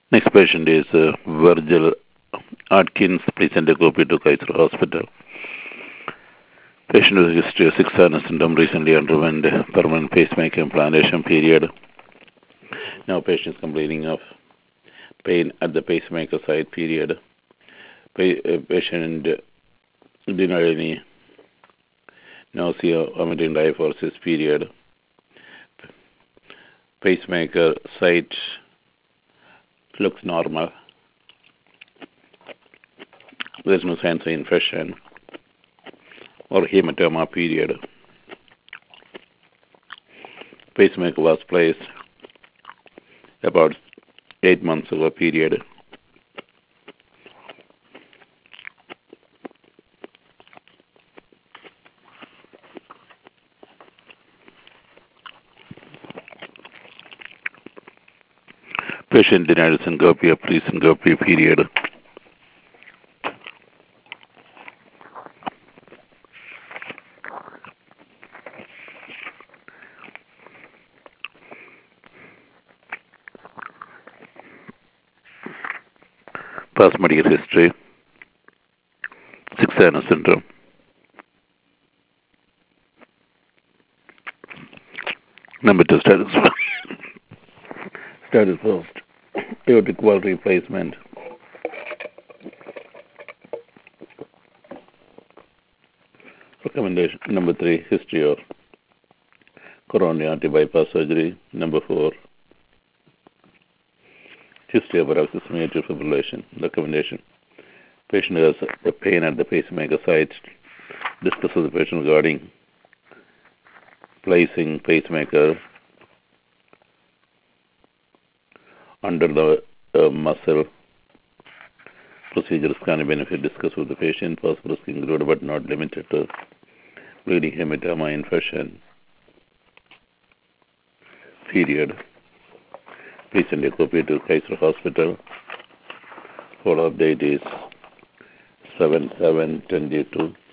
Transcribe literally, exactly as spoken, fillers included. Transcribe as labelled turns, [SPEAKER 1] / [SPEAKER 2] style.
[SPEAKER 1] Next patient is uh, Virgil Atkins. Please send a copy to Kaiser Hospital. Patient with history of six sinus syndrome, recently underwent permanent pacemaker implantation period. Now patient is complaining of pain at the pacemaker site period. Pa- uh, patient denied any nausea, vomiting, diaphoresis period. Pacemaker site looks normal. There's no signs of infection or hematoma period. Pacemaker was placed about eight months ago period. Patient denied syncope or pre-syncope period. Past medical history, six sinus syndrome. Number two, status status first, aortic valve replacement. Recommendation number three, history of coronary artery bypass surgery. Number four, history of paroxysmal atrial fibrillation. Recommendation: patient has a pain at the pacemaker site. Discuss with the patient regarding placing pacemaker under the uh, muscle. Procedures can benefit. Discuss with the patient. Possible risk included but not limited to bleeding, hematoma, infection. Period. Please send a copy to Kaiser Hospital. Follow-up date is seven seven twenty-two.